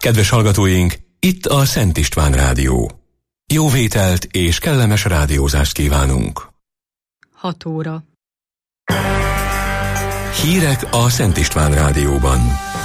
Kedves hallgatóink, itt a Szent István Rádió. Jó vételt és kellemes rádiózást kívánunk. 6 óra. Hírek a Szent István Rádióban.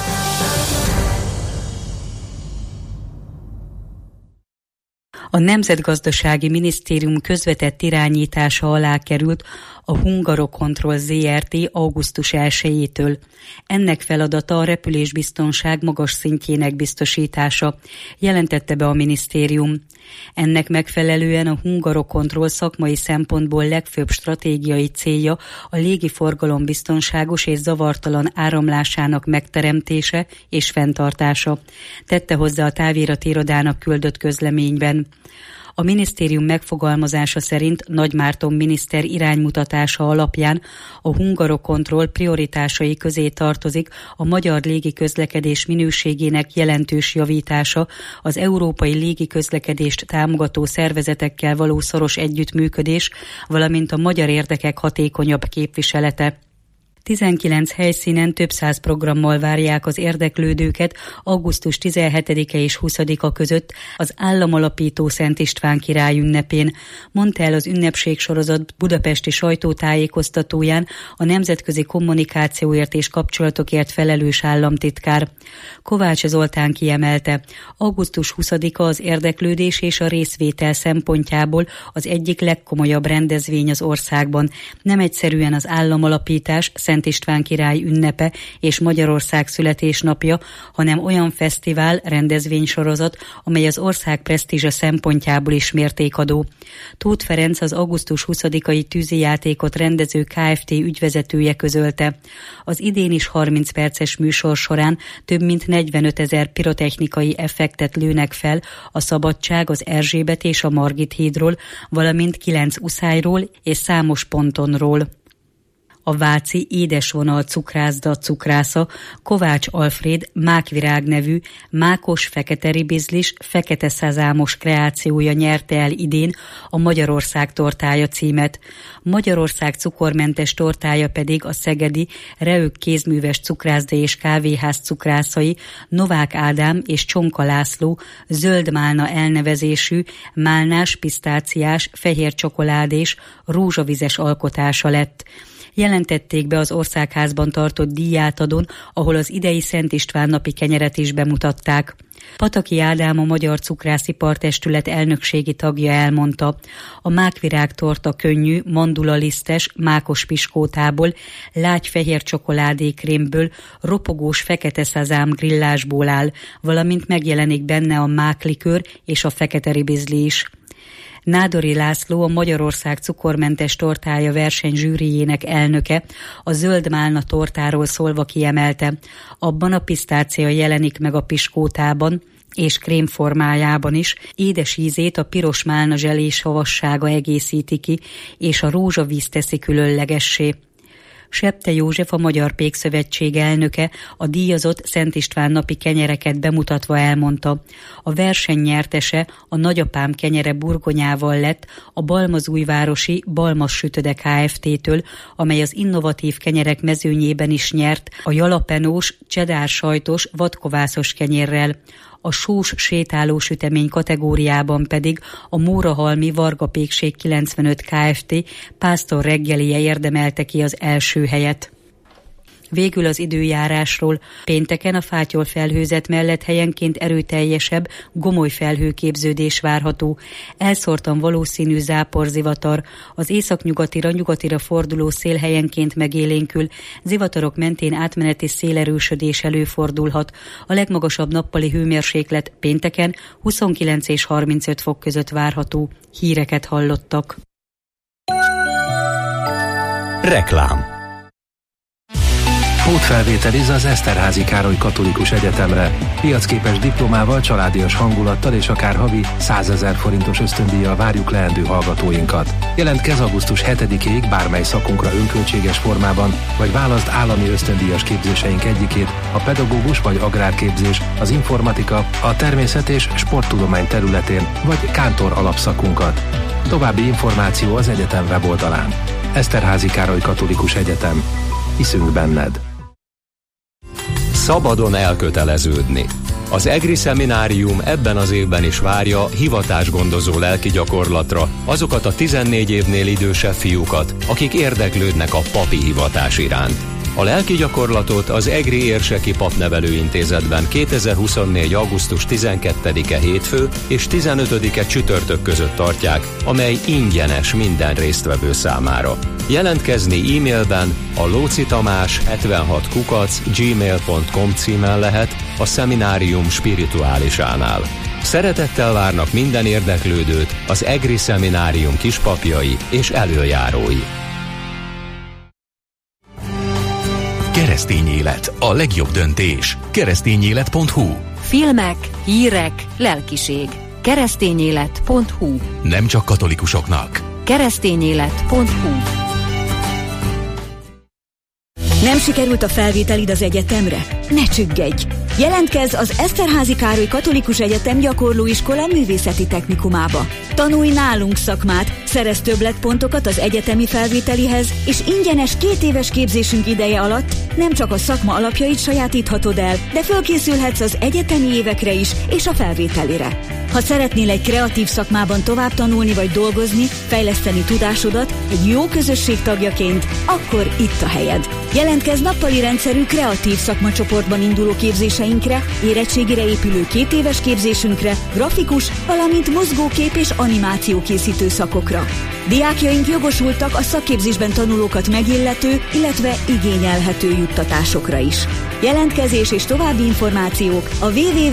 A Nemzetgazdasági Minisztérium közvetett irányítása alá került a Hungarocontrol Zrt. Augusztus 1-től. Ennek feladata a repülésbiztonság magas szintjének biztosítása, jelentette be a minisztérium. Ennek megfelelően a Hungarocontrol szakmai szempontból legfőbb stratégiai célja a légiforgalom biztonságos és zavartalan áramlásának megteremtése és fenntartása, tette hozzá a távirati irodának küldött közleményben. A minisztérium megfogalmazása szerint Nagy Márton miniszter iránymutatása alapján a Hungarocontrol prioritásai közé tartozik a magyar légiközlekedés minőségének jelentős javítása, az európai légiközlekedést támogató szervezetekkel való szoros együttműködés, valamint a magyar érdekek hatékonyabb képviselete. 19 helyszínen több száz programmal várják az érdeklődőket augusztus 17-e és 20-a között az államalapító Szent István király ünnepén, mondta el az ünnepségsorozat budapesti sajtótájékoztatóján a nemzetközi kommunikációért és kapcsolatokért felelős államtitkár. Kovács Zoltán kiemelte, augusztus 20-a az érdeklődés és a részvétel szempontjából az egyik legkomolyabb rendezvény az országban. Nem egyszerűen az államalapítás, Szent István király ünnepe és Magyarország születésnapja, hanem olyan fesztivál, rendezvénysorozat, amely az ország presztízse szempontjából is mértékadó. Tóth Ferenc, az augusztus 20-ai tűzijátékot rendező Kft. Ügyvezetője közölte. Az idén is 30 perces műsor során több mint 45 000 pirotechnikai effektet lőnek fel a Szabadság, az Erzsébet és a Margit hídról, valamint 9 uszályról és számos pontonról. A váci Édesvonal cukrászda cukrásza Kovács Alfréd mákvirág nevű mákos fekete ribizlis, fekete szezámos kreációja nyerte el idén a Magyarország tortája címet. Magyarország cukormentes tortája pedig a szegedi Reők kézműves cukrászda és kávéház cukrászai Novák Ádám és Csonka László zöld málna elnevezésű málnás, pisztáciás, fehér csokoládés, rózsavizes alkotása lett. Jelentették be az Országházban tartott díjátadón, ahol az idei Szent István napi kenyeret is bemutatták. Pataki Ádám, a Magyar Cukrászipartestület elnökségi tagja elmondta, a mákvirág torta könnyű, mandulalisztes, mákos piskótából, lágy fehér csokoládékrémből, ropogós fekete szezám grillásból áll, valamint megjelenik benne a máklikőr és a fekete ribizli is. Nádori László, a Magyarország cukormentes tortája verseny zsűrijének elnöke, a zöld málna tortáról szólva kiemelte, abban a pisztácia jelenik meg a piskótában, és krém formájában is, édes ízét a piros málna zselés havassága egészíti ki, és a rózsavíz teszi különlegessé. Septe József, a Magyar Pékszövetség elnöke, a díjazott Szent István napi kenyereket bemutatva elmondta. A verseny nyertese a Nagyapám kenyere burgonyával lett a balmazújvárosi Balmaz Sütöde Kft-től, amely az innovatív kenyerek mezőnyében is nyert a jalapenós, csedár sajtos, vadkovászos kenyérrel. A sós sétáló sütemény kategóriában pedig a Mórahalmi Varga Pékség 95 Kft. Pásztor reggelije érdemelte ki az első helyet. Végül az időjárásról. Pénteken a fátyol felhőzet mellett helyenként erőteljesebb, gomoly felhőképződés várható. Elszórtan valószínű záporzivatar. Az északnyugatira, nyugatira forduló szél helyenként megélénkül. Zivatarok mentén átmeneti szélerősödés előfordulhat. A legmagasabb nappali hőmérséklet pénteken 29 és 35 fok között várható. Híreket hallottak. Reklám. Pótfelvételiz az Eszterházy Károly Katolikus Egyetemre. Piacképes diplomával, családias hangulattal és akár havi 100 000 forintos ösztöndíjjal várjuk leendő hallgatóinkat. Jelentkezz augusztus 7-ig bármely szakunkra önköltséges formában, vagy válaszd állami ösztöndíjas képzéseink egyikét, a pedagógus vagy agrárképzés, az informatika, a természet és sporttudomány területén, vagy kántor alapszakunkat. További információ az egyetem weboldalán. Eszterházy Károly Katolikus Egyetem. Hiszünk benned. Szabadon elköteleződni. Az EGRI szeminárium ebben az évben is várja hivatásgondozó lelki gyakorlatra azokat a 14 évnél idősebb fiúkat, akik érdeklődnek a papi hivatás iránt. A lelki gyakorlatot az EGRI Érseki Papnevelőintézetben 2024. augusztus 12-e hétfő és 15-e csütörtök között tartják, amely ingyenes minden résztvevő számára. Jelentkezni e-mailben a locitamás76@gmail.com címen lehet a szeminárium spirituálisánál. Szeretettel várnak minden érdeklődőt az EGRI szeminárium kispapjai és elöljárói. Keresztény élet, a legjobb döntés. Keresztényélet.hu. Filmek, hírek, lelkiség. Keresztényélet.hu. Nem csak katolikusoknak. Keresztényélet.hu. Nem sikerült a felvételid az egyetemre? Ne csüggedj! Jelentkezz az Eszterházy Károly Katolikus Egyetem Gyakorlóiskola Művészeti Technikumába. Tanulj nálunk szakmát, szerezz többletpontokat az egyetemi felvételihez, és ingyenes 2 éves képzésünk ideje alatt nem csak a szakma alapjait sajátíthatod el, de fölkészülhetsz az egyetemi évekre is és a felvételire. Ha szeretnél egy kreatív szakmában tovább tanulni vagy dolgozni, fejleszteni tudásodat egy jó közösség tagjaként, akkor itt a helyed. Jelentkezz nappali rendszerű kreatív szakmacsoportban induló képzéseinkre, érettségire épülő 2 éves képzésünkre, grafikus, valamint mozgókép és animációkészítő szakokra. Diákjaink jogosultak a szakképzésben tanulókat megillető, illetve igényelhető juttatásokra is. Jelentkezés és további információk a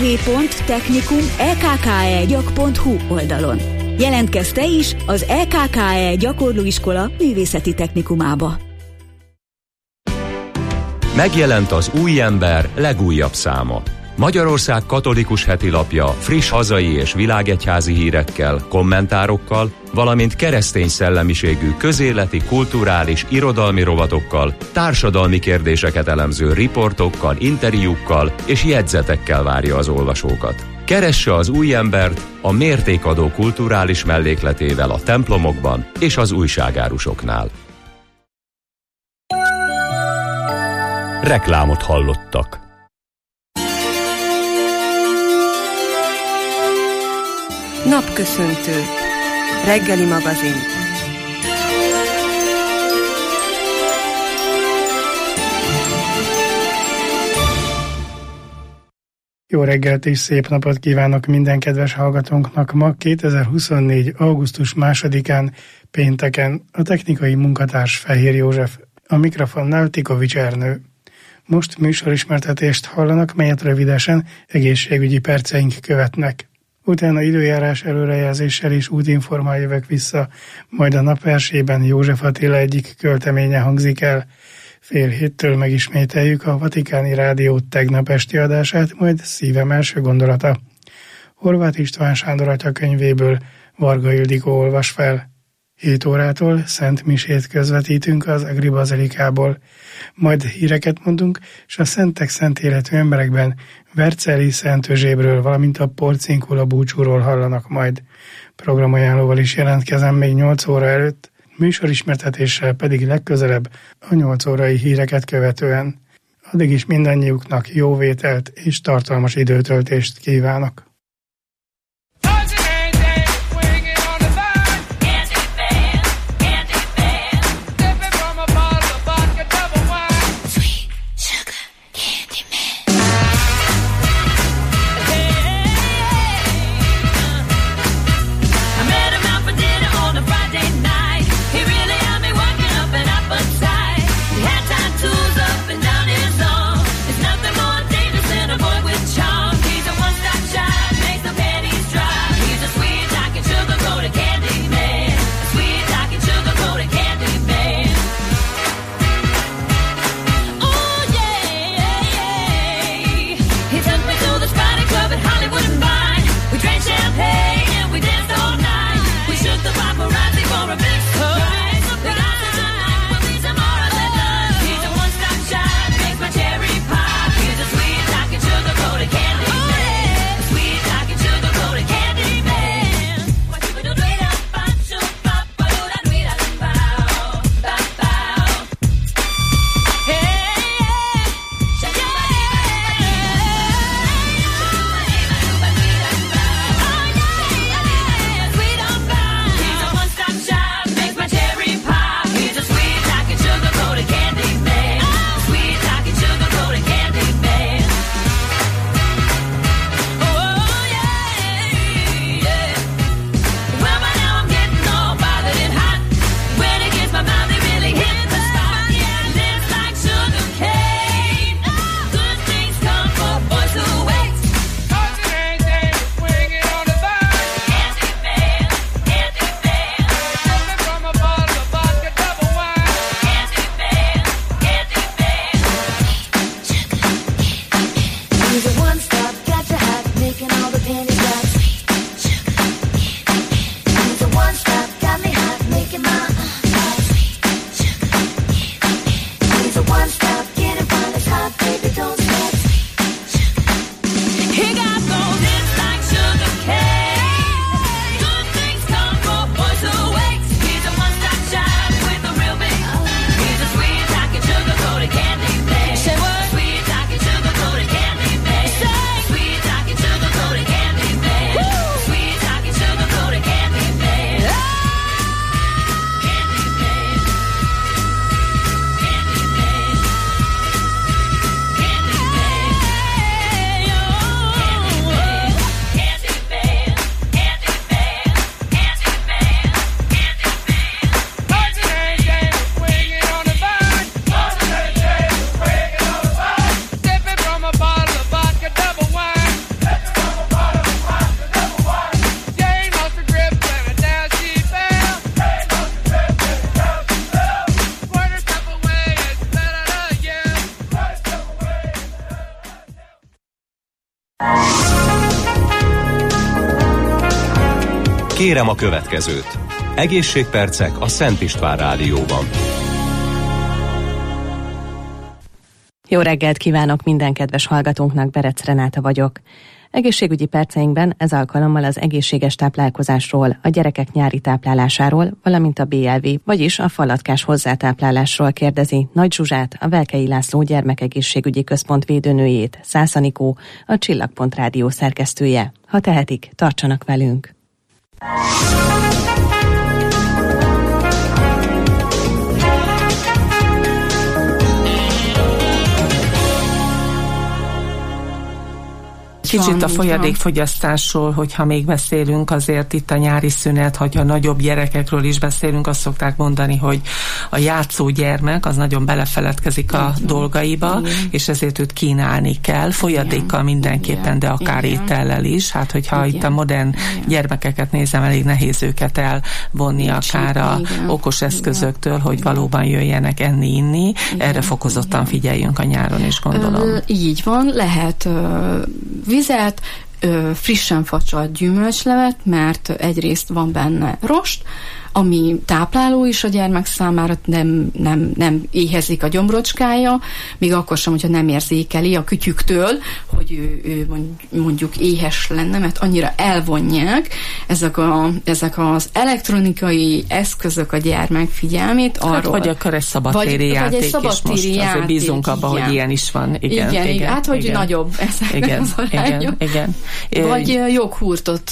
www.technikum.ekkegyak.hu oldalon. Jelentkezz te is az EKKE Gyakorlóiskola Művészeti Technikumába. Megjelent az Új Ember legújabb száma. Magyarország katolikus hetilapja friss hazai és világegyházi hírekkel, kommentárokkal, valamint keresztény szellemiségű közéleti, kulturális, irodalmi rovatokkal, társadalmi kérdéseket elemző riportokkal, interjúkkal és jegyzetekkel várja az olvasókat. Keresse az Új Embert a mértékadó kulturális mellékletével a templomokban és az újságárusoknál. Reklámot hallottak. Napköszöntő. Reggeli magazin. Jó reggelt és szép napot kívánok minden kedves hallgatónknak. Ma 2024. augusztus 2-án, pénteken a technikai munkatárs Fehér József, a mikrofonnál Tikovics Ernő. Most műsorismertetést hallanak, melyet rövidesen egészségügyi perceink követnek. Utána időjárás előrejelzéssel és útinformál jövök vissza, majd a napversében József Attila egyik költeménye hangzik el. 6:30 megismételjük a Vatikáni Rádió tegnap esti adását, majd szívem első gondolata. Horváth István Sándor atya könyvéből Varga Ildikó olvas fel. 7 órától szent misét közvetítünk az EGRI bazilikából. Majd híreket mondunk, és a szentek szent életű emberekben Verceli Szent Özsébről, valamint a Porcinkula búcsúról hallanak majd. Programajánlóval is jelentkezem még 8 óra előtt, műsorismertetéssel pedig legközelebb a 8 órai híreket követően. Addig is mindannyiuknak jó vételt és tartalmas időtöltést kívánok. Down his arm. There's nothing more dangerous than a boy with charm. He's a one-stop shop. Kérem a következőt. Egészségpercek a Szent István Rádióban. Jó reggelt kívánok minden kedves hallgatónknak, Berec Renáta vagyok. Egészségügyi perceinkben ez alkalommal az egészséges táplálkozásról, a gyerekek nyári táplálásáról, valamint a BLV, vagyis a falatkás hozzátáplálásról kérdezi Nagy Zsuzsát, a Velkei László Gyermekegészségügyi Központ védőnőjét, Szász Anikó, a Csillagpont Rádió szerkesztője. Ha tehetik, tartsanak velünk! Kicsit a folyadékfogyasztásról, hogyha még beszélünk, azért itt a nyári szünet, hogyha nagyobb gyerekekről is beszélünk, azt szokták mondani, hogy a játszó gyermek az nagyon belefeledkezik a dolgaiba, és ezért őt kínálni kell, folyadékkal mindenképpen, de akár étellel is. Hát, hogyha itt a modern gyermekeket nézem, elég nehéz őket elvonni akár a okos eszközöktől, hogy valóban jöjjenek enni, inni. Erre fokozottan figyeljünk a nyáron is, gondolom. Így van, lehet vizet, frissen facsalt gyümölcslevet, mert egyrészt van benne rost, ami tápláló is a gyermek számára, nem éhezik a gyomrocskája, még akkor sem, hogyha nem érzékeli a kütyüktől, hogy ő mondjuk éhes lenne, mert annyira elvonják ezek az elektronikai eszközök a gyermek figyelmét arról. Hát, vagy akkor egy szabadtéri játék, és most azért bízunk abba, hogy ilyen is van. Igen. Hát, hogy nagyobb ezek az arányok. Igen. Vagy joghurtot,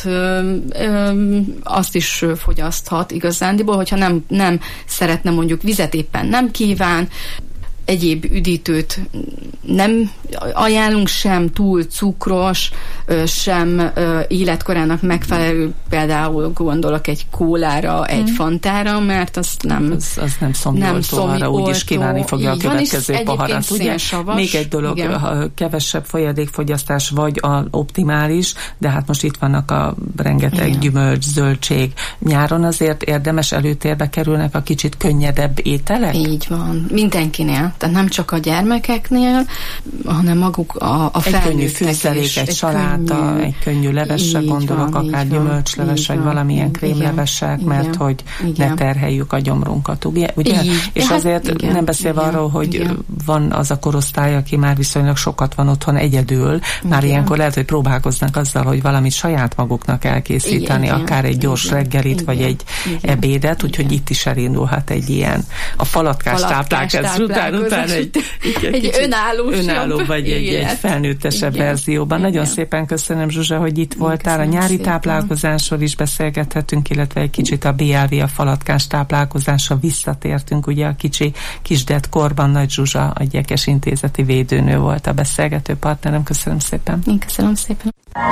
azt is fogyaszthat igazándiból, hogyha nem szeretne, mondjuk vizet éppen nem kíván, egyéb üdítőt nem ajánlunk, sem túl cukros, sem életkorának megfelelő, például gondolok egy kólára, egy fantára, mert az nem szomjoltó, arra úgyis kívánni fogja a következő poharat. Ugye? Még egy dolog, ha kevesebb folyadékfogyasztás vagy a optimális, de hát most itt vannak a rengeteg gyümölcs, zöldség. Nyáron azért érdemes előtérbe kerülnek a kicsit könnyedebb ételek? Így van. Mindenkinél. Tehát nem csak a gyermekeknél, hanem maguk a felnőttek. Egy könnyű fűszerék, egy saláta, egy könnyű levesre gondolok, akár gyümölcsleves, vagy valamilyen krémlevesek, mert hogy ne terheljük a gyomrunkat, ugye? És azért nem beszélve arról, hogy van az a korosztály, aki már viszonylag sokat van otthon egyedül, már ilyenkor lehet, hogy próbálkoznak azzal, hogy valamit saját maguknak elkészíteni, akár egy gyors reggelit, vagy egy ebédet, úgyhogy itt is elindulhat egy ilyen a falatkás táplálkozás után egy önálló vagy egy felnőttesebb verzióban. Nagyon szépen köszönöm, Zsuzsa, hogy itt voltál. A nyári táplálkozásról is beszélgethetünk, illetve egy kicsit a BLV, a falatkás táplálkozásra visszatértünk. Ugye a kicsi kisdett korban Nagy Zsuzsa, a Gyekes Intézeti védőnő volt a beszélgető partnerem. Köszönöm szépen. Én köszönöm szépen.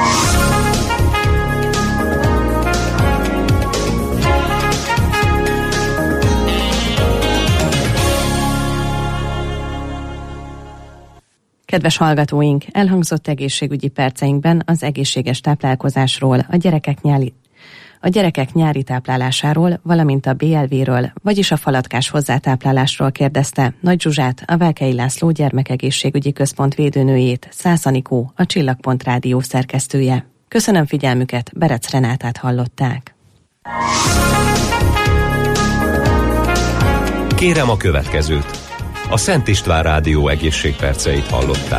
Kedves hallgatóink, elhangzott egészségügyi perceinkben az egészséges táplálkozásról, a gyerekek nyári táplálásáról, valamint a BLV-ről, vagyis a falatkás hozzátáplálásról kérdezte Nagy Zsuzsát, a Velkei László Gyermekegészségügyi Központ védőnőjét, Szász Anikó, a Csillagpont Rádió szerkesztője. Köszönöm figyelmüket, Berec Renátát hallották. Kérem a következőt. A Szent István Rádió egészségperceit hallották.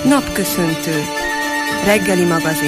Napköszöntő. Reggeli magazin.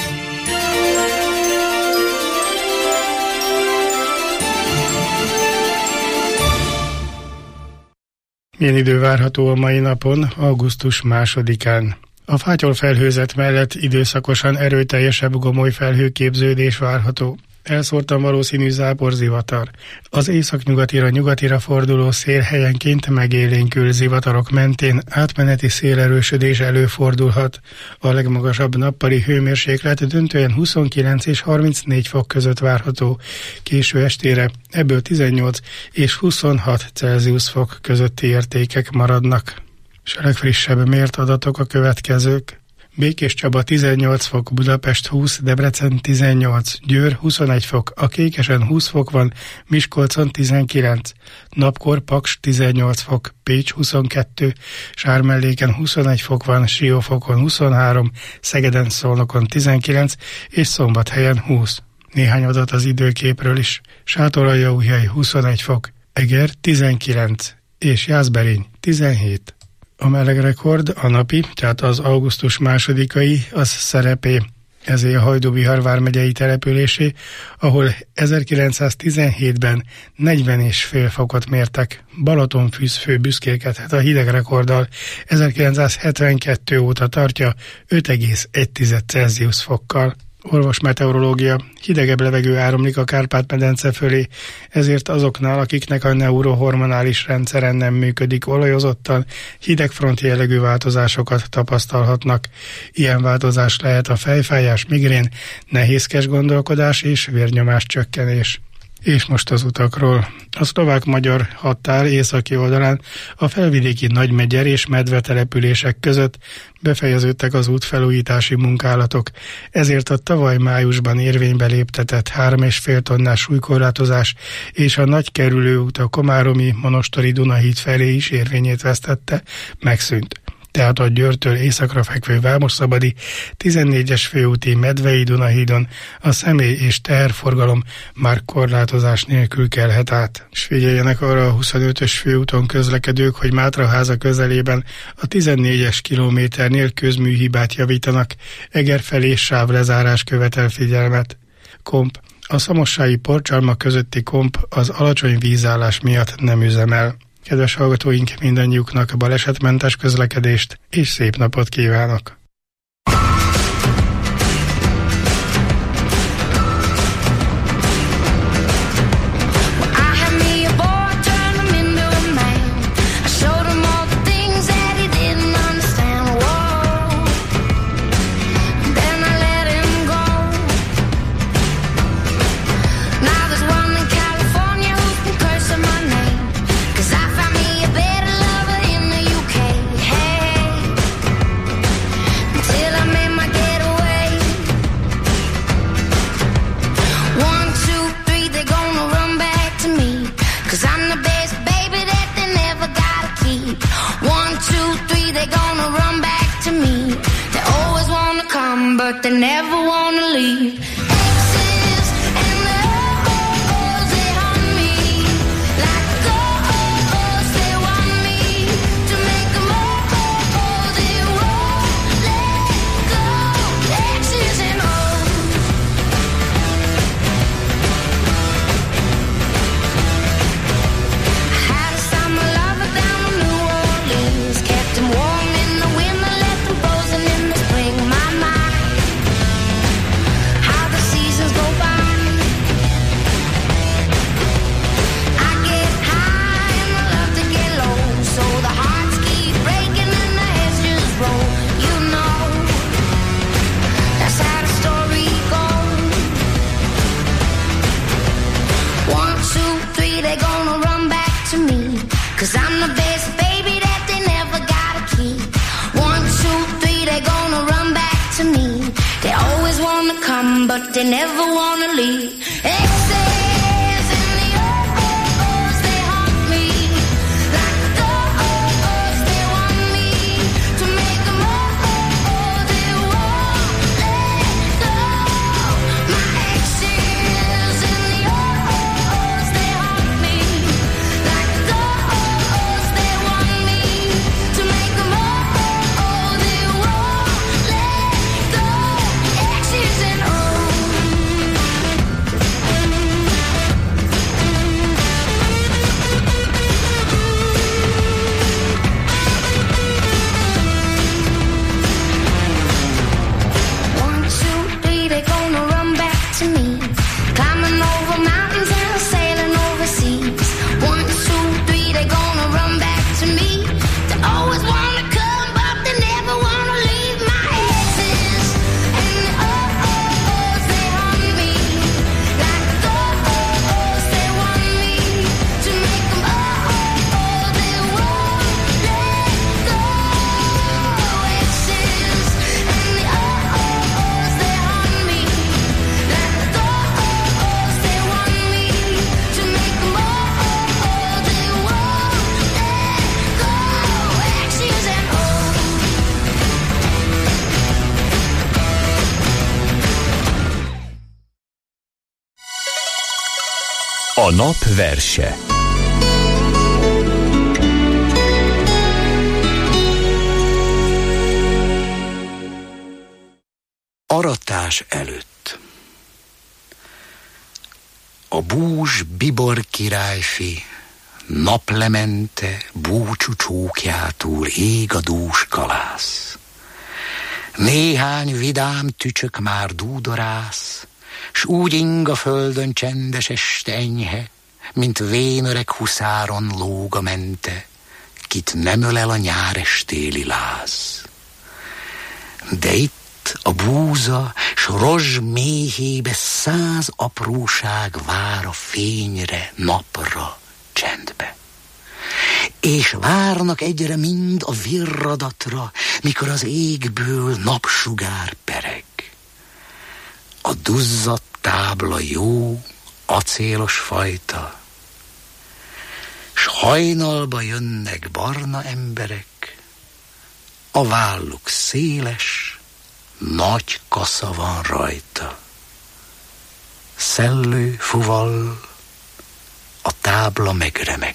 Milyen idő várható a mai napon, augusztus 2-án? A fátyolfelhőzet mellett időszakosan erőteljesebb gomoly felhőképződés várható. Elszórtan valószínű záporzivatar. Az északnyugatira nyugatira forduló szél helyenként megélénkül, zivatarok mentén átmeneti szélerősödés előfordulhat. A legmagasabb nappali hőmérséklet döntően 29 és 34 fok között várható. Késő estére ebből 18 és 26 Celsius fok közötti értékek maradnak. És a legfrissebb mért adatok a következők. Békés Csaba 18 fok, Budapest 20, Debrecen 18, Győr 21 fok, a Kékesen 20 fok van, Miskolcon 19, napkor Paks 18 fok, Pécs 22, Sármelléken 21 fok van, Siófokon 23, Szegeden Szolnokon 19 és Szombathelyen 20. Néhány adat az időképről is. Sátoraljaújhely 21 fok, Eger 19 és Jászberény 17. A melegrekord, a napi, tehát az augusztus 2-ai, az Szerepé, ezé a Hajdú-Bihar vármegyei településé, ahol 1917-ben 40,5 fokot mértek. Balatonfürdő büszkélkedhet a hidegrekorddal, 1972 óta tartja 5,1 Celsius fokkal. Orvosmeteorológia. Hidegebb levegő áramlik a Kárpát-medence fölé, ezért azoknál, akiknek a neurohormonális rendszeren nem működik olajozottan, hidegfront jellegű változásokat tapasztalhatnak. Ilyen változás lehet a fejfájás, migrén, nehézkes gondolkodás és vérnyomás csökkenés. És most az utakról. A szlovák-magyar határ északi oldalán a felvidéki Nagymegyer és Medve települések között befejeződtek az útfelújítási munkálatok, ezért a tavaly májusban érvénybe léptetett 3,5 tonnás súlykorlátozás és a nagykerülő út a komáromi Monostori Dunahíd felé is érvényét vesztette, megszűnt. Tehát a Győrtől északra fekvő Vámosszabadi 14-es főúti Medvei Dunahídon a személy- és teherforgalom már korlátozás nélkül kelhet át. És figyeljenek arra a 25-ös főúton közlekedők, hogy Mátraháza közelében a 14-es kilométernél közműhibát javítanak, Eger felé sávlezárás követel figyelmet. Komp. A szamossai Porcsalma közötti komp az alacsony vízállás miatt nem üzemel. Kedves hallgatóink, mindannyiuknak balesetmentes közlekedést és szép napot kívánok! But they never wanna leave. Cause I'm the best baby that they never gotta keep. 1, 2, 3, they're gonna run back to me. They always wanna come, but they never wanna leave. Exes in the O's, they haunt me. Like the O's, they want me to make them all, they won't let go. My exes in the O's, they haunt me. Like the O's, they want me to make them all, they won't let go. A nap verse. Aratás előtt. A bús bibor királyfi naplemente búcsú csókjától ég a dús kalász. Néhány vidám tücsök már dúdorász, s úgy ing a földön csendes este enyhe, mint vénöreg huszáron lóg a mente, kit nem ölel a nyárestéli láz. De itt a búza s rozs méhébe 100 apróság vár a fényre, napra, csendbe. És várnak egyre mind a virradatra, mikor az égből napsugár pereg. A duzzadt tábla jó, acélos fajta, s hajnalba jönnek barna emberek, a válluk széles, nagy kasza van rajta. Szellő fuval, a tábla megremeg.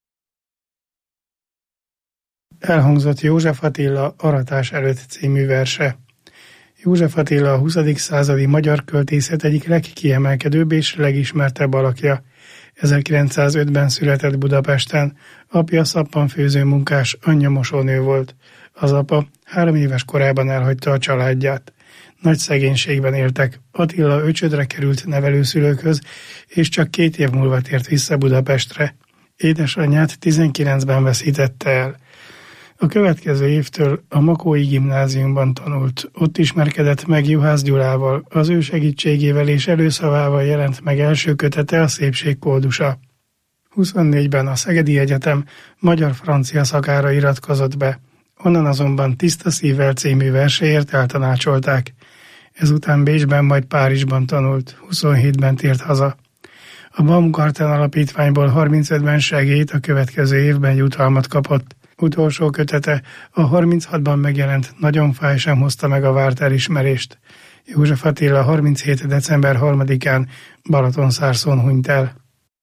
Elhangzott József Attila Aratás előtt című verse. József Attila a 20. századi magyar költészet egyik legkiemelkedőbb és legismertebb alakja. 1905-ben született Budapesten, apja szappanfőző munkás, anyja mosónő volt. Az apa 3 éves korában elhagyta a családját. Nagy szegénységben éltek. Attila öcsödre került nevelőszülőkhöz, és csak 2 év múlva tért vissza Budapestre. Édesanyját 19-ben veszítette el. A következő évtől a Makói Gimnáziumban tanult. Ott ismerkedett meg Juhász Gyulával, az ő segítségével és előszavával jelent meg első kötete, a Szépség kódusa. 24-ben a Szegedi Egyetem magyar-francia szakára iratkozott be. Onnan azonban Tiszta szívvel című verséért eltanácsolták. Ezután Bécsben, majd Párizsban tanult, 27-ben tért haza. A Baumgarten alapítványból 35-ben segélyt, a következő évben jutalmat kapott. Utolsó kötete, a 36-ban megjelent Nagyon fáj sem hozta meg a várt elismerést. József Attila 37. december 3-án Balatonszárszón hunyt el.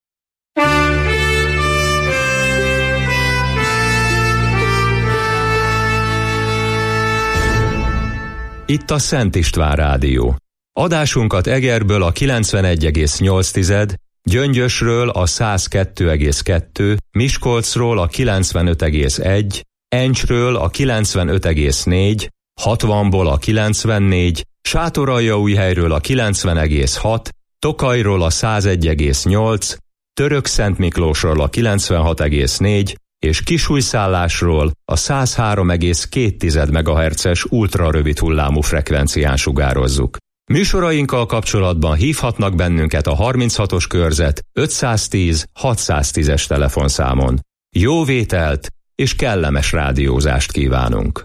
Itt a Szent István Rádió. Adásunkat Egerből a 91,8, Gyöngyösről a 102,2, Miskolcról a 95,1, Encsről a 95,4, 60-ból a 94, Sátoraljaújhelyről a 90,6, Tokajról a 101,8, Törökszentmiklósról a 96,4 és Kisújszállásról a 103,2 MHz-es ultrarövid hullámú frekvencián sugározzuk. Műsorainkkal kapcsolatban hívhatnak bennünket a 36-os körzet 510 610-es telefonszámon. Jó vételt és kellemes rádiózást kívánunk!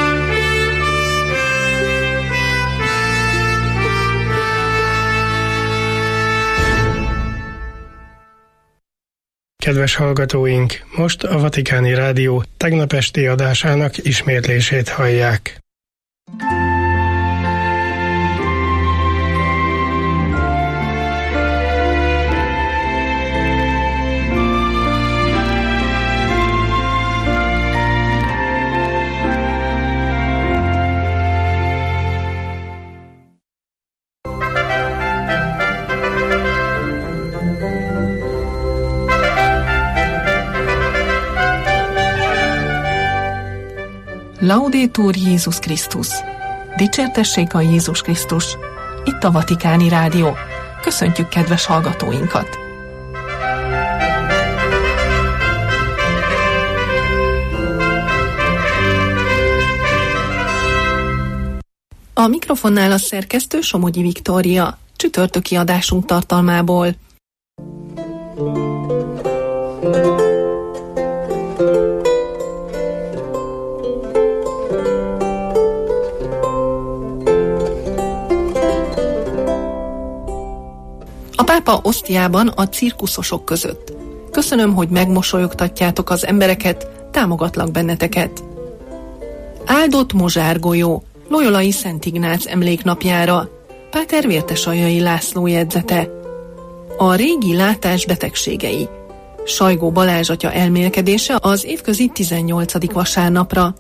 Kedves hallgatóink, most a Vatikáni Rádió tegnap esti adásának ismétlését hallják. Laudetur Jézus Krisztus! Dicsértessék a Jézus Krisztus! Itt a Vatikáni Rádió. Köszöntjük kedves hallgatóinkat! A mikrofonnál a szerkesztő Somogyi Viktória, csütörtöki adásunk tartalmából. A pápa osztiában a cirkuszosok között. Köszönöm, hogy megmosolyogtatjátok az embereket, támogatlak benneteket. Áldott mozsárgolyó, Loyolai Szent Ignác emléknapjára, Páter Vértesaljai László jegyzete. A régi látás betegségei. Sajgó Balázs atya elmélkedése az évközi 18. vasárnapra.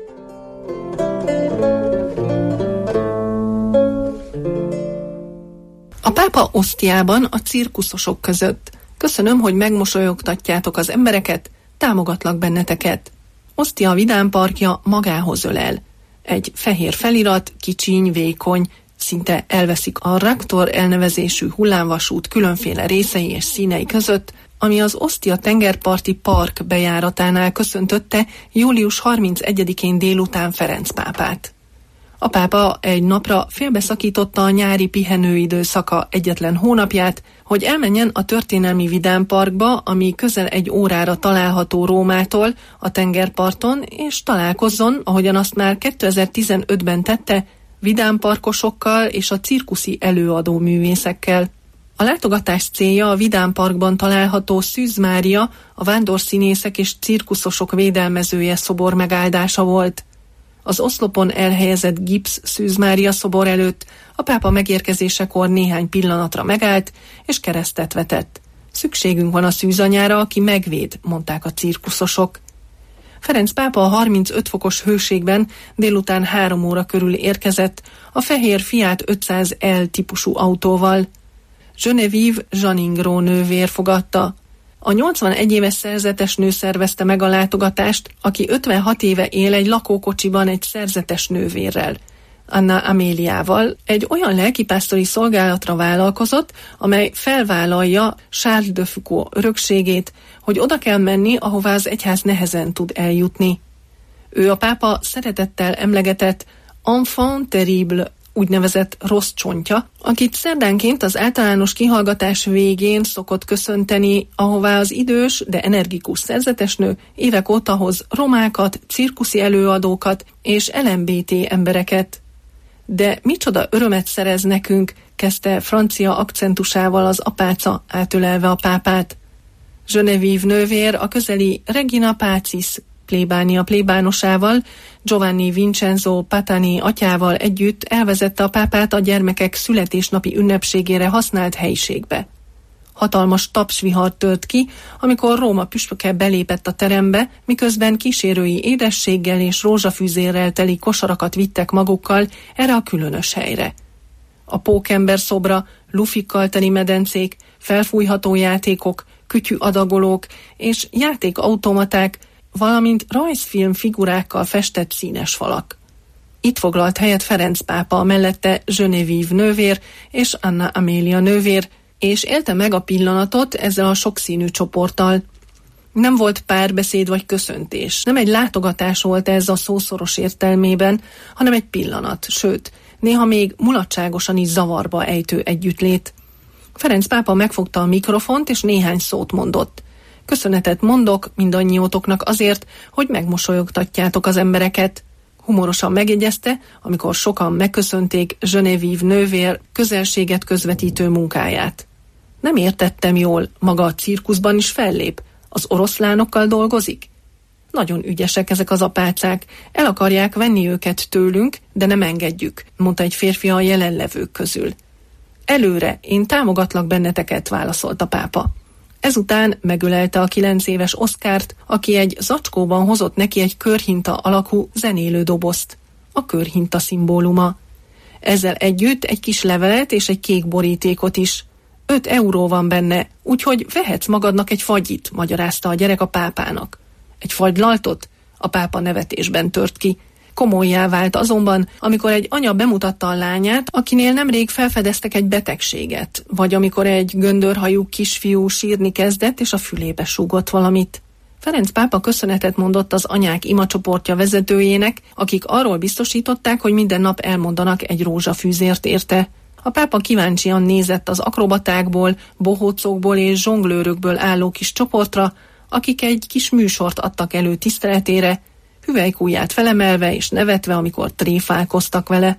A pápa Osztiában a cirkuszosok között. Köszönöm, hogy megmosolyogtatjátok az embereket, támogatlak benneteket. Osztia vidámparkja magához ölel. Egy fehér felirat, kicsiny, vékony, szinte elveszik a Raktor elnevezésű hullámvasút különféle részei és színei között, ami az Osztia tengerparti park bejáratánál köszöntötte július 31-én délután Ferenc pápát. A pápa egy napra félbeszakította a nyári pihenőidőszaka egyetlen hónapját, hogy elmenjen a történelmi vidámparkba, ami közel 1 órára található Rómától, a tengerparton, és találkozzon, ahogyan azt már 2015-ben tette, vidámparkosokkal és a cirkuszi előadó művészekkel. A látogatás célja a vidámparkban található Szűz Mária, a vándorszínészek és cirkuszosok védelmezője szobor megáldása volt. Az oszlopon elhelyezett gipsz Szűz Mária szobor előtt a pápa megérkezésekor néhány pillanatra megállt és keresztet vetett. Szükségünk van a szűzanyára, aki megvéd, mondták a cirkuszosok. Ferenc pápa a 35 fokos hőségben délután 3 óra körül érkezett a fehér Fiat 500L típusú autóval. Genevieve Janingro nővér fogadta. A 81 éves szerzetes nő szervezte meg a látogatást, aki 56 éve él egy lakókocsiban egy szerzetes nővérrel, Anna Améliával, egy olyan lelkipásztori szolgálatra vállalkozott, amely felvállalja Charles de Foucault örökségét, hogy oda kell menni, ahová az egyház nehezen tud eljutni. Ő a pápa szeretettel emlegetett enfant terrible, úgynevezett rossz csontja, akit szerdánként az általános kihallgatás végén szokott köszönteni, ahová az idős, de energikus szerzetesnő évek óta hoz romákat, cirkuszi előadókat és LMBT embereket. De micsoda örömet szerez nekünk, kezdte francia akcentusával az apáca, átölelve a pápát. Genevieve nővér a közeli Regina Pacis plébánia plébánosával, Giovanni Vincenzo Patani atyával együtt elvezette a pápát a gyermekek születésnapi ünnepségére használt helyiségbe. Hatalmas tapsvihar tört ki, amikor Róma püspöke belépett a terembe, miközben kísérői édességgel és rózsafűzérrel teli kosarakat vittek magukkal erre a különös helyre. A pókember szobra, lufikkal teli medencék, felfújható játékok, kütyű adagolók és játékautomaták, valamint rajzfilm figurákkal festett színes falak. Itt foglalt helyet Ferenc pápa, mellette Genevieve nővér és Anna Amélia nővér, és élte meg a pillanatot ezzel a sokszínű csoporttal. Nem volt párbeszéd vagy köszöntés, nem egy látogatás volt ez a szószoros értelmében, hanem egy pillanat, sőt, néha még mulatságosan is zavarba ejtő együttlét. Ferenc pápa megfogta a mikrofont és néhány szót mondott. Köszönetet mondok mindannyiótoknak azért, hogy megmosolyogtatjátok az embereket. Humorosan megjegyezte, amikor sokan megköszönték Genevieve nővér közelséget közvetítő munkáját. Nem értettem jól, maga a cirkuszban is fellép, az oroszlánokkal dolgozik? Nagyon ügyesek ezek az apácák, el akarják venni őket tőlünk, de nem engedjük, mondta egy férfi a jelenlevők közül. Előre, én támogatlak benneteket, válaszolt a pápa. Ezután megölelte a 9 éves Oszkárt, aki egy zacskóban hozott neki egy körhinta alakú zenélő dobozt. A körhinta szimbóluma. Ezzel együtt egy kis levelet és egy kék borítékot is. 5 euró van benne, úgyhogy vehetsz magadnak egy fagyit, magyarázta a gyerek a pápának. Egy fagylaltot? A pápa nevetésben tört ki. Komollyá vált azonban, amikor egy anya bemutatta a lányát, akinél nemrég felfedeztek egy betegséget, vagy amikor egy göndörhajú kisfiú sírni kezdett, és a fülébe súgott valamit. Ferenc pápa köszönetet mondott az anyák imacsoportja vezetőjének, akik arról biztosították, hogy minden nap elmondanak egy rózsafűzért érte. A pápa kíváncsian nézett az akrobatákból, bohócokból és zsonglőrökből álló kis csoportra, akik egy kis műsort adtak elő tiszteletére, hüvelykujját felemelve és nevetve, amikor tréfálkoztak vele.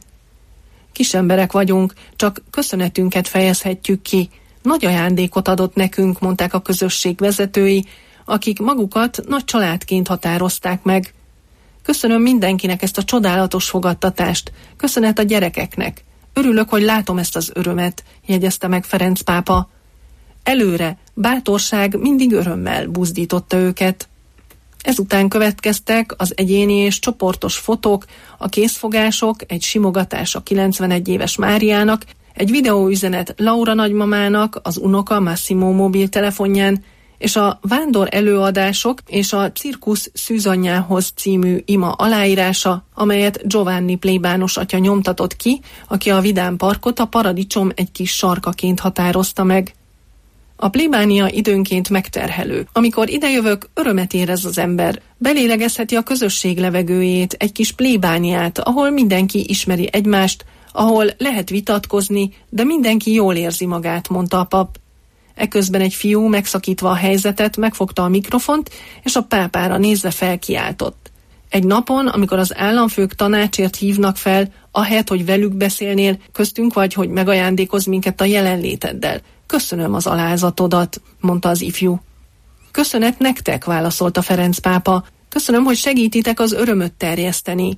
Kis emberek vagyunk, csak köszönetünket fejezhetjük ki. Nagy ajándékot adott nekünk, mondták a közösség vezetői, akik magukat nagy családként határozták meg. Köszönöm mindenkinek ezt a csodálatos fogadtatást, köszönet a gyerekeknek. Örülök, hogy látom ezt az örömet, jegyezte meg Ferenc pápa. előre, bátorság mindig örömmel buzdította őket. Ezután következtek az egyéni és csoportos fotók, a készfogások, egy simogatás a 91 éves Máriának, egy videóüzenet Laura nagymamának az unoka Massimo mobiltelefonján, és a vándor előadások és a Cirkusz szűzanyjához című ima aláírása, amelyet Giovanni plébános atya nyomtatott ki, aki a Vidám Parkot a paradicsom egy kis sarkaként határozta meg. A plébánia időnként megterhelő. Amikor idejövök, örömet érez az ember. Belélegezheti a közösség levegőjét, egy kis plébániát, ahol mindenki ismeri egymást, ahol lehet vitatkozni, de mindenki jól érzi magát, mondta a pap. Eközben egy fiú megszakítva a helyzetet megfogta a mikrofont, és a pápára nézve felkiáltott. Egy napon, amikor az államfők tanácsért hívnak fel, ahelyett, hogy velük beszélnél, köztünk vagy, hogy megajándékozz minket a jelenléteddel. Köszönöm az alázatodat, mondta az ifjú. Köszönet nektek, válaszolta Ferenc pápa. Köszönöm, hogy segítitek az örömöt terjeszteni.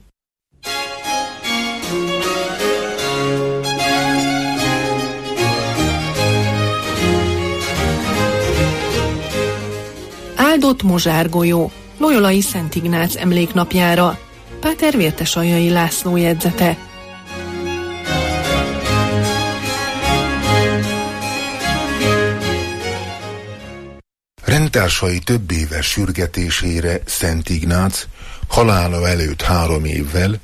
Áldott Mozsár-golyó, Loyolai Szent Ignác emléknapjára. Páter Vértesaljai László jegyzete. Rendtársai több éves sürgetésére Szent Ignác halála előtt 3 évvel,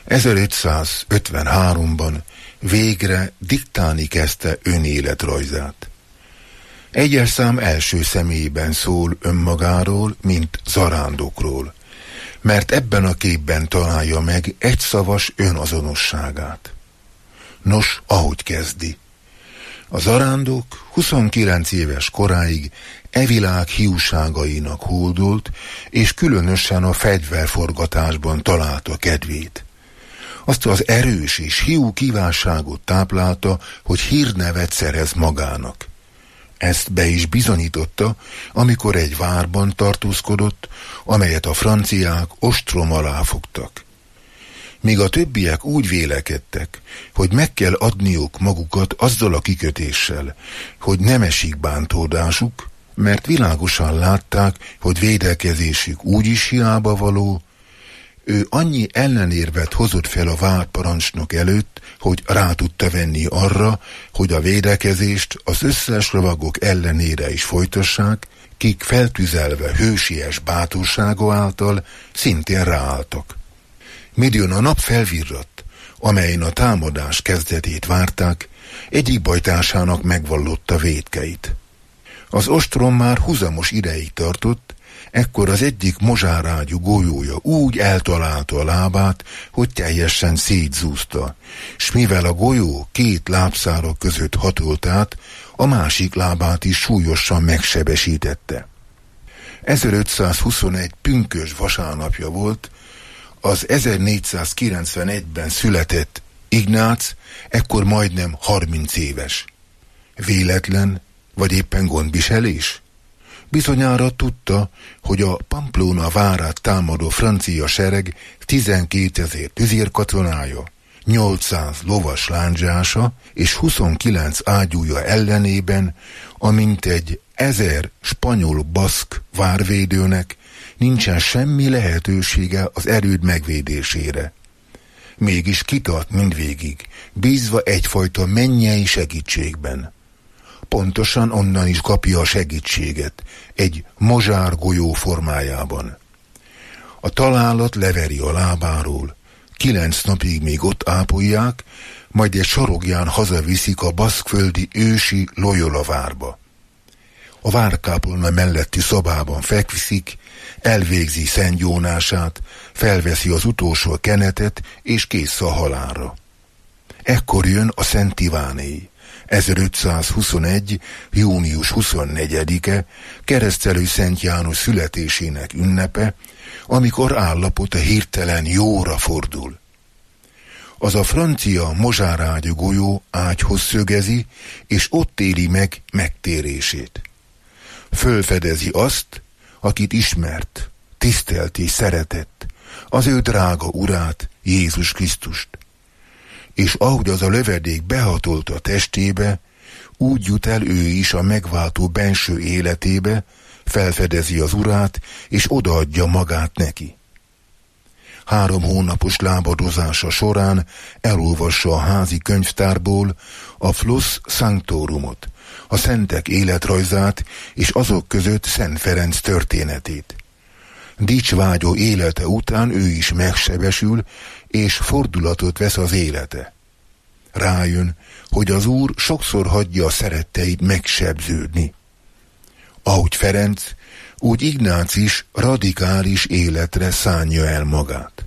1553-ban végre diktálni kezdte önéletrajzát. Egyes szám első személyben szól önmagáról, mint zarándokról, mert ebben a képben találja meg egyszavas önazonosságát. Nos, ahogy kezdi. A zarándok 29 éves koráig e világ hiúságainak hódolt, és különösen a fegyverforgatásban találta kedvét. Azt az erős és hiú kívánságot táplálta, hogy hírnevet szerez magának. Ezt be is bizonyította, amikor egy várban tartózkodott, amelyet a franciák ostrom alá fogtak. Míg a többiek úgy vélekedtek, hogy meg kell adniuk magukat azzal a kikötéssel, hogy nem esik bántódásuk, mert világosan látták, hogy védekezésük úgyis hiába való, ő annyi ellenérvet hozott fel a várparancsnok előtt, hogy rá tudta venni arra, hogy a védekezést az összes lovagok ellenére is folytassák, kik feltüzelve hősies bátorsága által szintén ráálltak. Midőn a nap felvirratt, amelyen a támadás kezdetét várták, egyik bajtársának megvallotta vétkeit. Az ostrom már húzamos ideig tartott, ekkor az egyik mozsárágyú golyója úgy eltalálta a lábát, hogy teljesen szétzúzta, s mivel a golyó 2 lábszára között hatolt át, a másik lábát is súlyosan megsebesítette. 1521 pünkösd vasárnapja volt, az 1491-ben született Ignác ekkor majdnem 30 éves. Véletlen, vagy éppen gondviselés? Bizonyára tudta, hogy a Pamplona várát támadó francia sereg 12 000 tüzérkatonája, 800 lovas lándzsása és 29 ágyúja ellenében, amint egy 1000 spanyol-baszk várvédőnek nincsen semmi lehetősége az erőd megvédésére. Mégis kitart mindvégig, bízva egyfajta mennyei segítségben. Pontosan onnan is kapja a segítséget, egy mozsár-golyó formájában. A találat leveri a lábáról, 9 napig még ott ápolják, majd egy sarogján hazaviszik a baszkföldi ősi Loyola várba. A várkápolna melletti szobában fekszik, elvégzi szentgyónását, felveszi az utolsó kenetet, és kész a halálra. Ekkor jön a Szent Iváné, 1521. június 24-e, keresztelő Szent János születésének ünnepe, amikor állapota hirtelen jóra fordul. Az a francia mozsárágyú golyó ágyhoz szögezi, és ott éli meg megtérését. Fölfedezi azt, akit ismert, tisztelt és szeretett, az ő drága urát, Jézus Krisztust. És ahogy az a lövedék behatolt a testébe, úgy jut el ő is a megváltó benső életébe, felfedezi az urát, és odaadja magát neki. 3 hónapos lábadozása során elolvassa a házi könyvtárból a Flus Sanctorumot, a szentek életrajzát és azok között Szent Ferenc történetét. Dicsvágyó élete után ő is megsebesül, és fordulatot vesz az élete. Rájön, hogy az Úr sokszor hagyja a szeretteit megsebződni. Ahogy Ferenc, úgy Ignác is radikális életre szánja el magát.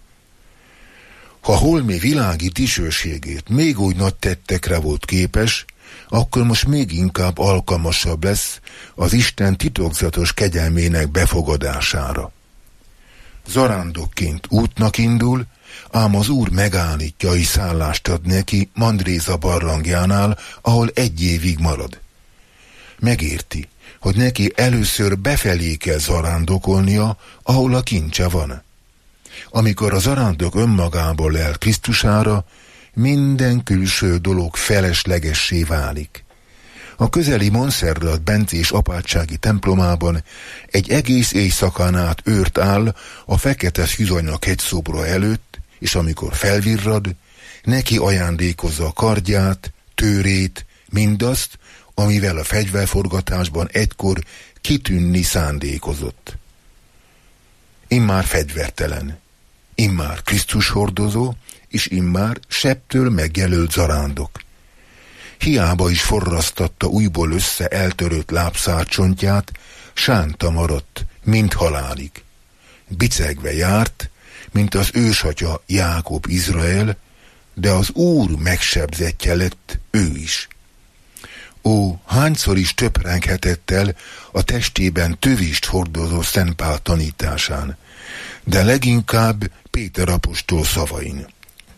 Ha holmi világi dicsőségét még úgy nagy tettekre volt képes, akkor most még inkább alkalmasabb lesz az Isten titokzatos kegyelmének befogadására. Zarándokként útnak indul, ám az Úr megállítja és szállást ad neki Mandréza barlangjánál, ahol 1 évig marad. Megérti, hogy neki először befelé kell zarándokolnia, ahol a kincse van. Amikor a zarándok önmagából lel Krisztusára, minden külső dolog feleslegessé válik. A közeli Montserrat bencés apátsági templomában egy egész éjszakán át őrt áll a fekete szűzanyag hegyszobra előtt, és amikor felvirrad, neki ajándékozza a kardját, tőrét, mindazt, amivel a fegyverforgatásban egykor kitűnni szándékozott. Immár fegyvertelen, immár Krisztus hordozó, és immár sebtől megjelölt zarándok. Hiába is forrasztatta újból össze eltörött lábszárcsontját, sánta maradt, mint halálig. Bicegve járt, mint az ősatya Jákob Izrael, de az Úr megsebzettje lett ő is. Ó, hányszor is töprenghetett el a testében tövist hordozó Szent Pál tanításán, de leginkább Péter apostol szavain.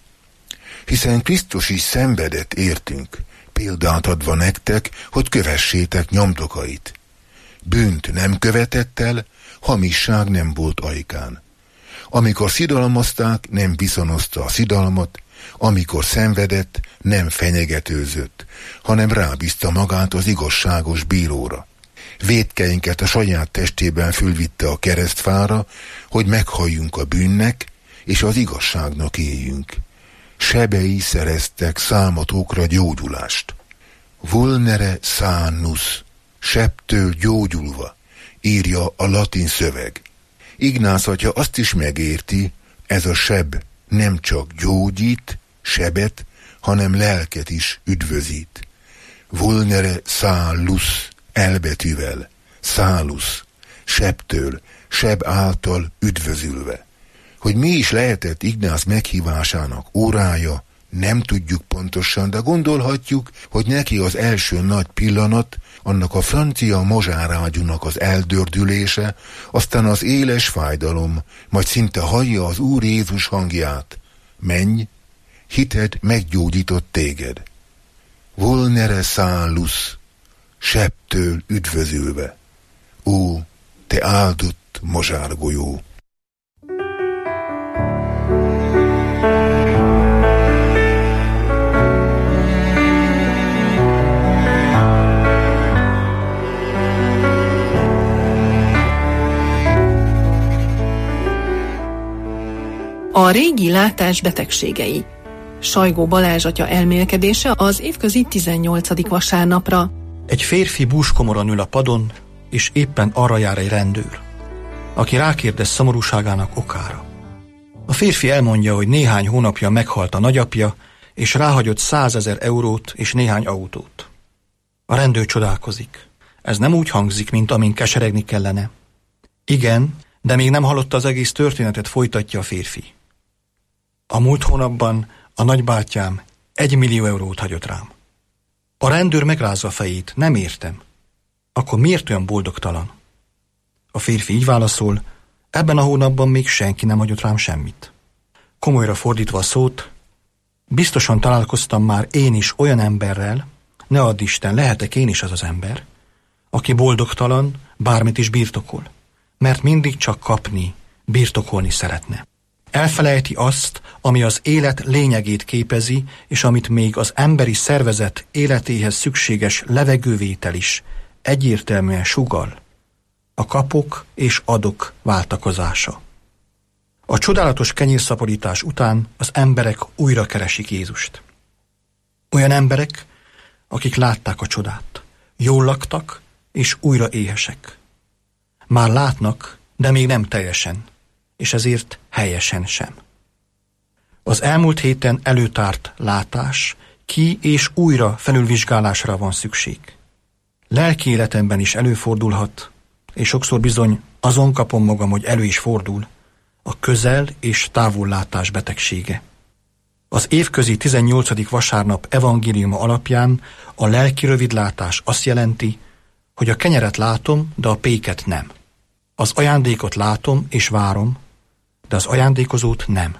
Hiszen Krisztus is szenvedett értünk, példát adva nektek, hogy kövessétek nyomdokait. Bűnt nem követett el, hamisság nem volt ajkán. Amikor szidalmazták, nem viszonozta a szidalmat, amikor szenvedett, nem fenyegetőzött, hanem rábízta magát az igazságos bíróra. Vétkeinket a saját testében fölvitte a keresztfára, hogy meghalljunk a bűnnek, és az igazságnak éljünk. Sebei szereztek számatokra gyógyulást. Vulnere sanus, sebtől gyógyulva, írja a latin szöveg. Ignác atya azt is megérti, ez a seb nem csak gyógyít, sebet, hanem lelket is üdvözít. Vulnere salus, elbetűvel, salus, sebtől, seb által üdvözülve. Hogy mi is lehetett Ignác meghívásának órája, nem tudjuk pontosan, de gondolhatjuk, hogy neki az első nagy pillanat, annak a francia mozsárágyúnak az eldördülése, aztán az éles fájdalom, majd szinte hallja az Úr Jézus hangját. Menj, hited meggyógyított téged. Vulnere salus, sebtől üdvözülve. Ó, te áldott mozsárgolyó! A régi látás betegségei. Sajgó Balázs atya elmélkedése az évközi 18. vasárnapra. Egy férfi búskomoran ül a padon, és éppen arra jár egy rendőr, aki rákérdez szomorúságának okára. A férfi elmondja, hogy néhány hónapja meghalt a nagyapja, és ráhagyott 100 000 eurót és néhány autót. A rendőr csodálkozik. Ez nem úgy hangzik, mint amin keseregni kellene. Igen, de még nem hallotta az egész történetet, folytatja a férfi. A múlt hónapban a nagybátyám 1 millió eurót hagyott rám. A rendőr megrázza a fejét, nem értem. Akkor miért olyan boldogtalan? A férfi így válaszol, ebben a hónapban még senki nem hagyott rám semmit. Komolyra fordítva a szót, biztosan találkoztam már én is olyan emberrel, ne add Isten, lehetek én is az az ember, aki boldogtalan, bármit is birtokol, mert mindig csak kapni, birtokolni szeretne. Elfelejti azt, ami az élet lényegét képezi, és amit még az emberi szervezet életéhez szükséges levegővétel is egyértelműen sugall: a kapok és adok váltakozása. A csodálatos kenyérszaporítás után az emberek újra keresik Jézust. Olyan emberek, akik látták a csodát, jól laktak és újra éhesek. Már látnak, de még nem teljesen, és ezért helyesen sem. Az elmúlt héten előtárt látás ki- és újra felülvizsgálásra van szükség. Lelki életemben is előfordulhat, és sokszor bizony azon kapom magam, hogy elő is fordul, a közel- és távollátás betegsége. Az évközi 18. vasárnap evangéliuma alapján a lelki rövidlátás azt jelenti, hogy a kenyeret látom, de a péket nem. Az ajándékot látom és várom, de az ajándékozót nem.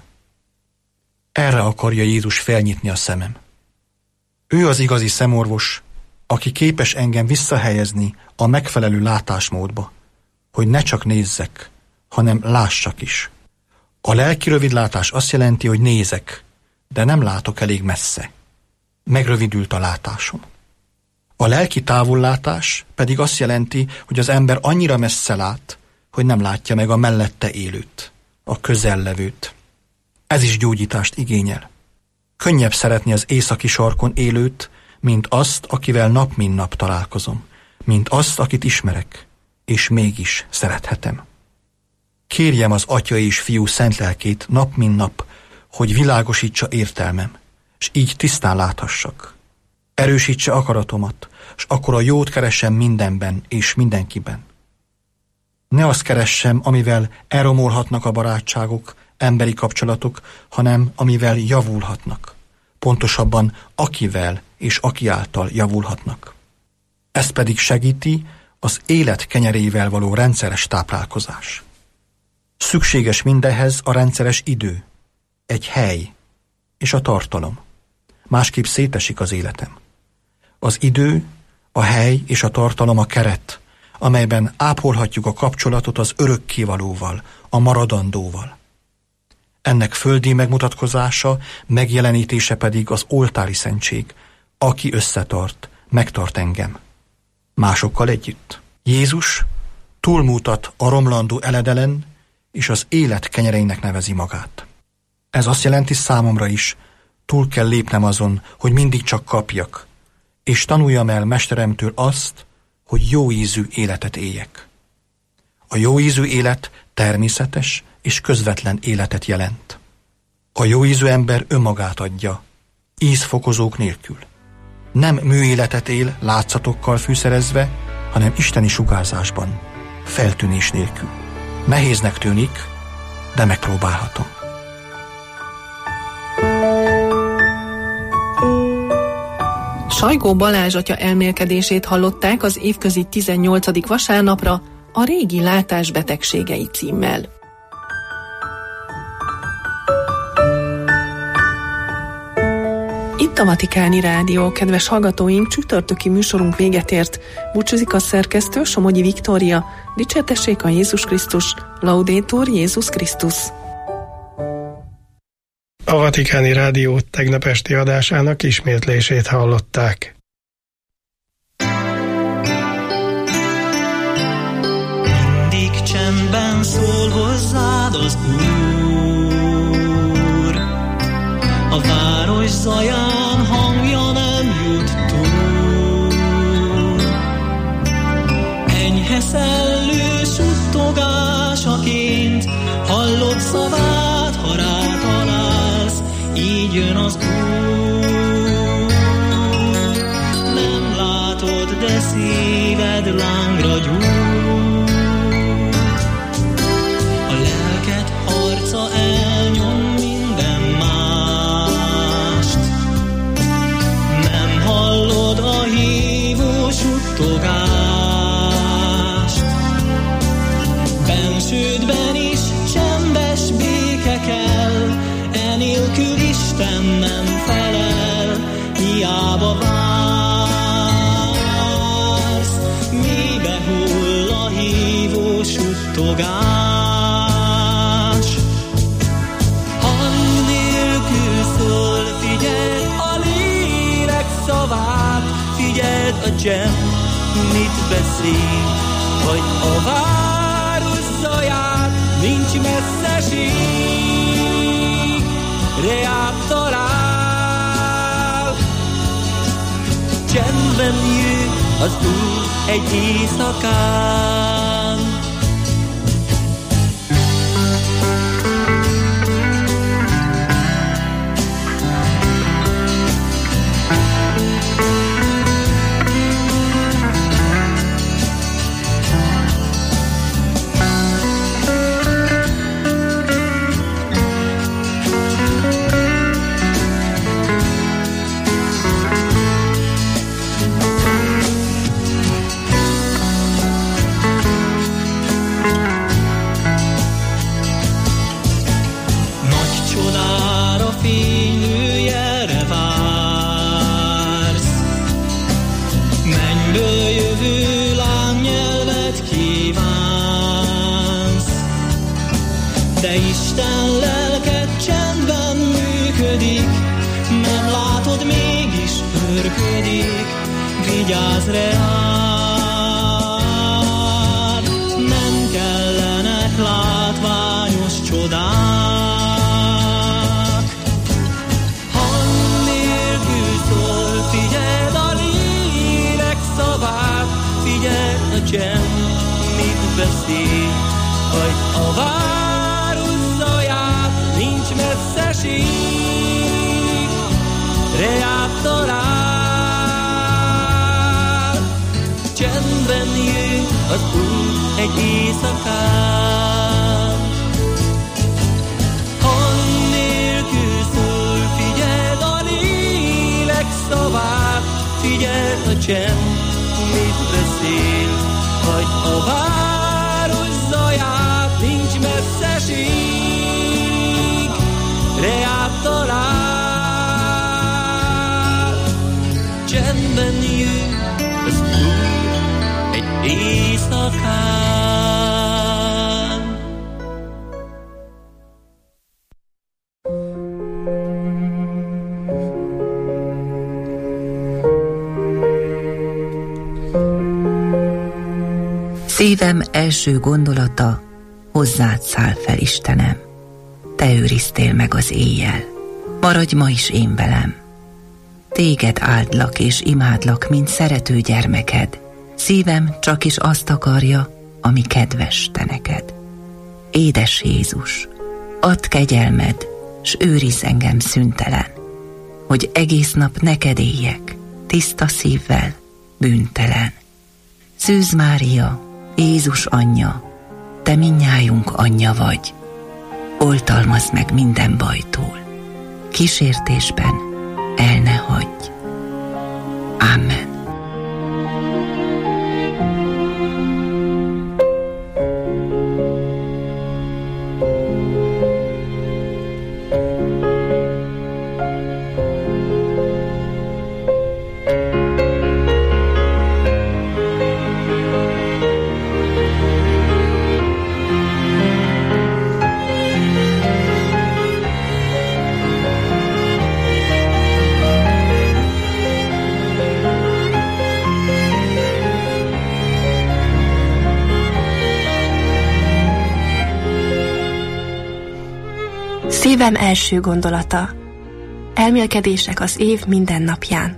Erre akarja Jézus felnyitni a szemem. Ő az igazi szemorvos, aki képes engem visszahelyezni a megfelelő látásmódba, hogy ne csak nézzek, hanem lássak is. A lelki rövidlátás azt jelenti, hogy nézek, de nem látok elég messze. Megrövidült a látásom. A lelki távollátás pedig azt jelenti, hogy az ember annyira messze lát, hogy nem látja meg a mellette élőt, a közellevőt. Ez is gyógyítást igényel. Könnyebb szeretni az északi sarkon élőt, mint azt, akivel nap mint nap találkozom, mint azt, akit ismerek, és mégis szerethetem. Kérjem az Atya és Fiú szent lelkét nap mint nap, hogy világosítsa értelmem, és így tisztán láthassak. Erősítse akaratomat, s akkor a jót keressem mindenben és mindenkiben. Ne azt keressem, amivel elromolhatnak a barátságok, emberi kapcsolatok, hanem amivel javulhatnak. Pontosabban akivel és aki által javulhatnak. Ez pedig segíti az élet kenyerével való rendszeres táplálkozás. Szükséges mindehhez a rendszeres idő, egy hely és a tartalom. Másképp szétesik az életem. Az idő, a hely és a tartalom a keret, amelyben ápolhatjuk a kapcsolatot az örökkévalóval, a maradandóval. Ennek földi megmutatkozása, megjelenítése pedig az oltári szentség, aki összetart, megtart engem. Másokkal együtt. Jézus túlmutat a romlandó eledelen, és az élet kenyereinek nevezi magát. Ez azt jelenti számomra is, túl kell lépnem azon, hogy mindig csak kapjak, és tanuljam el mesteremtől azt, hogy jó ízű életet éljek. A jó ízű élet természetes és közvetlen életet jelent. A jó ízű ember önmagát adja, ízfokozók nélkül. Nem műéletet él látszatokkal fűszerezve, hanem isteni sugárzásban, feltűnés nélkül. Nehéznek tűnik, de megpróbálhatom. Sajgó Balázs atya elmélkedését hallották az évközi 18. vasárnapra a régi látás betegségei címmel. Itt a Vatikáni Rádió, kedves hallgatóink, csütörtöki műsorunk véget ért. Búcsúzik a szerkesztő, Somogyi Viktória. Dicsértessék a Jézus Krisztus, Laudetur Jézus Krisztus. A Vatikáni Rádió tegnap esti adásának ismétlését hallották. Mindig csendben szól hozzád az Úr, a város zaján hangja nem jut túl. Enyhe szellő suttogásaként hallod szavát, ha rátalálsz, így jön az Úr. Nem látod, de szíved lángra gyúl. A lelked harca elnyom minden mást. Nem hallod a hívó suttogást. Bensődben is csendes béke kell, enélkül Isten nem felel, hiába vársz, mélybe hull figyeld a csend, mit beszél, vagy a város zaját, nincs messzeség, reát talál. Csendben jön az Úr egy éjszakán. Vigyázz reád, nem kellenek látványos csodák. Hang nélkül szól, figyeld a lélek szavát, figyeld a csend, mit beszél, vagy a város zaját, nincs messzeség, reát talál. Csendben jön az Úr egy éjszakán. Hang nélkül szól, figyeld a lélek szavát, figyeld a csend, mit beszél, vagy a város zaját, nincs messzeség, reát talál. Csendben jön az Úr éjszakán. Szívem első gondolata, hozzád száll fel, Istenem. Te őriztél meg az éjjel, maradj ma is én velem. Téged áldlak és imádlak, mint szerető gyermeked. Szívem csak is azt akarja, ami kedves te neked. Édes Jézus, add kegyelmed, s őrizz engem szüntelen, hogy egész nap neked éljek, tiszta szívvel, bűntelen. Szűz Mária, Jézus anyja, te mindnyájunk anyja vagy, oltalmazd meg minden bajtól, kísértésben el ne hagyj. Amen. Szívem első gondolata. Elmélkedések az év minden napján.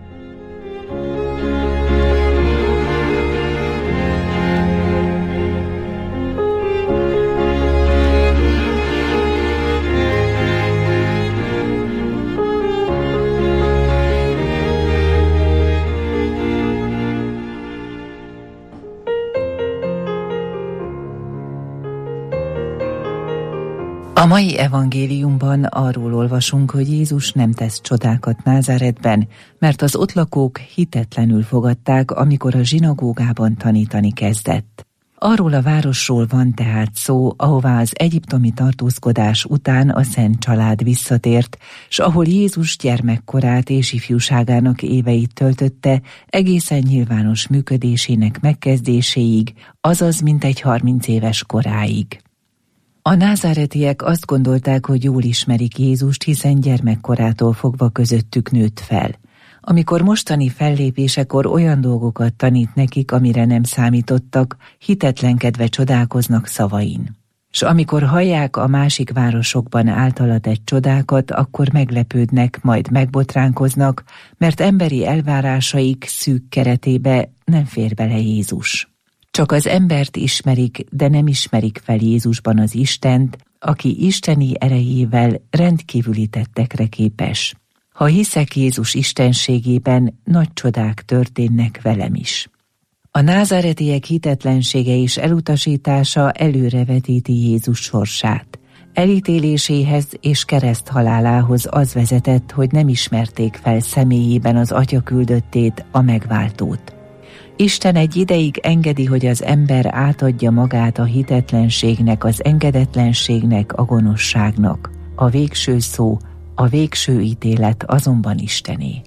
A mai evangéliumban arról olvasunk, hogy Jézus nem tesz csodákat Názáretben, mert az ott lakók hitetlenül fogadták, amikor a zsinagógában tanítani kezdett. Arról a városról van tehát szó, ahová az egyiptomi tartózkodás után a Szent Család visszatért, s ahol Jézus gyermekkorát és ifjúságának éveit töltötte egészen nyilvános működésének megkezdéséig, azaz mintegy 30 éves koráig. A názáretiek azt gondolták, hogy jól ismerik Jézust, hiszen gyermekkorától fogva közöttük nőtt fel. Amikor mostani fellépésekor olyan dolgokat tanít nekik, amire nem számítottak, hitetlenkedve csodálkoznak szavain. S amikor hallják a másik városokban általa tett csodákat, akkor meglepődnek, majd megbotránkoznak, mert emberi elvárásaik szűk keretébe nem fér bele Jézus. Csak az embert ismerik, de nem ismerik fel Jézusban az Istent, aki isteni erejével rendkívüli tettekre képes. Ha hiszek Jézus istenségében, nagy csodák történnek velem is. A názáretiek hitetlensége és elutasítása előrevetíti Jézus sorsát. Elítéléséhez és kereszthalálához az vezetett, hogy nem ismerték fel személyében az Atya küldöttét, a megváltót. Isten egy ideig engedi, hogy az ember átadja magát a hitetlenségnek, az engedetlenségnek, a gonoszságnak. A végső szó, a végső ítélet azonban Istené.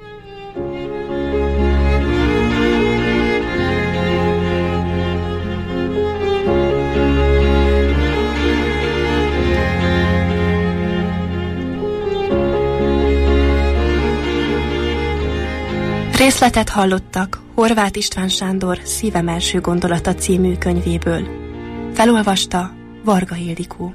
Részletet hallottak Horváth István Sándor Szívem első gondolata című könyvéből. Felolvasta Varga Ildikó.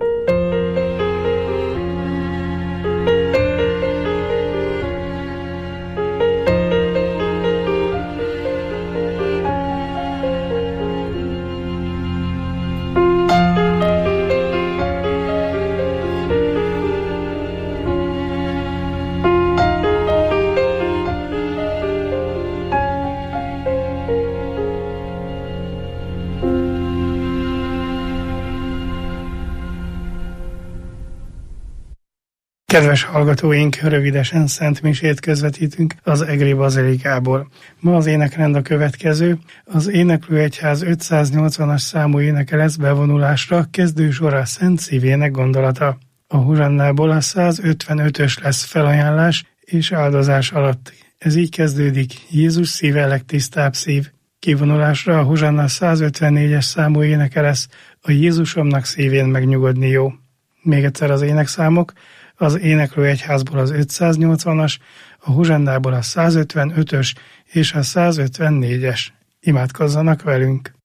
Kedves hallgatóink, rövidesen szentmisét közvetítünk az Egri Bazilikából. Ma az énekrend a következő. Az Éneklőegyház 580-as számú éneke lesz bevonulásra, kezdősora Szent Szívének gondolata. A hozsannából a 155-ös lesz felajánlás és áldozás alatt. Ez így kezdődik: Jézus szíve legtisztább szív. Kivonulásra a hozsanna 154-es számú éneke lesz: a Jézusomnak szívén megnyugodni jó. Még egyszer az énekszámok: az Éneklőegyházból az 580-as, a hozsannából a 155-ös és a 154-es. Imádkozzanak velünk!